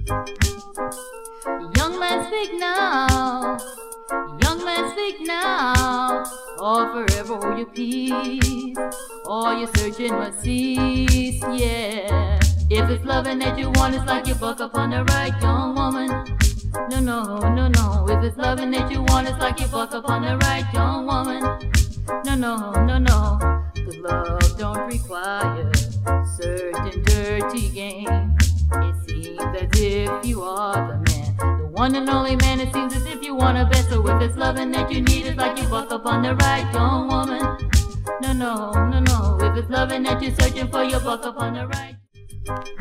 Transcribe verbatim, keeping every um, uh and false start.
Young man, speak now. Young man, speak now. Or forever hold your peace, or your searching must cease. Yeah. If it's loving that you want, it's like you buck up on the right young woman. No, no, no, no. If it's loving that you want, it's like you buck up on the right young woman. No, no, no, no. Cause love don't require certain dirty game. It seems as if you are the man, the one and only man. It seems as if you want a best. So if it's loving that you need, it's like you buck up on the right young woman. No, no, no, no. If it's loving that you're searching for, you buck up on the right.